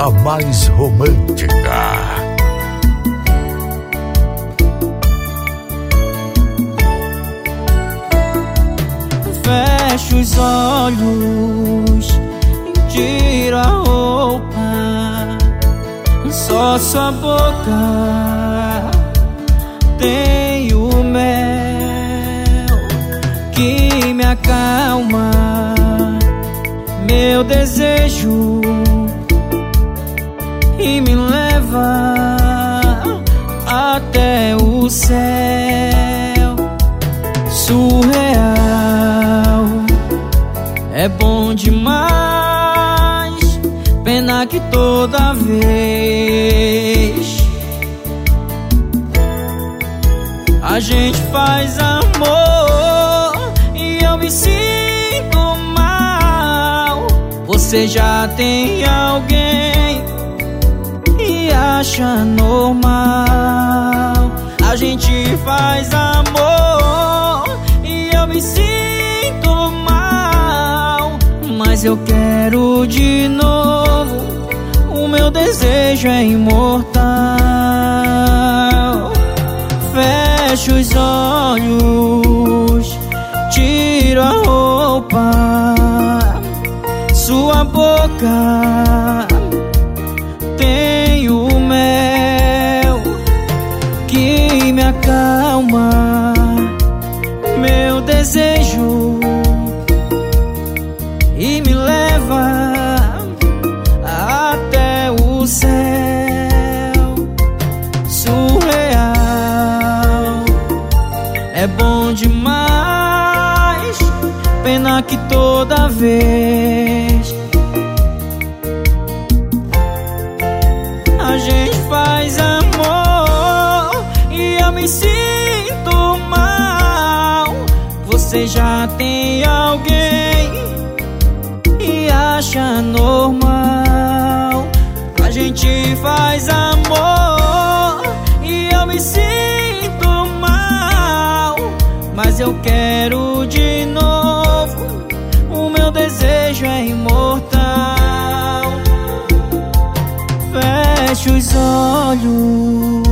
a mais romântica. Fecha os olhos, tira a roupa, só sua boca tem o mel que me acalma, meu desejo, e me leva até o céu. Surreal, é bom demais, pena que toda vez a gente faz amor e eu me sinto mal. Você já tem alguém e acha normal. A gente faz amor e eu me sinto mal, mas eu quero de novo. O meu desejo é imortal. Fecha os olhos, tira a roupa, sua boca tem o mel que me acalma, meu desejo, e me leva até o céu. Surreal, é bom demais, pena que toda vez a gente faz amor e eu me sinto mal. Você já tem alguém e acha normal. A gente faz amor e eu me sinto mal, mas eu quero de novo. O meu desejo é imortal. Fecha os olhos,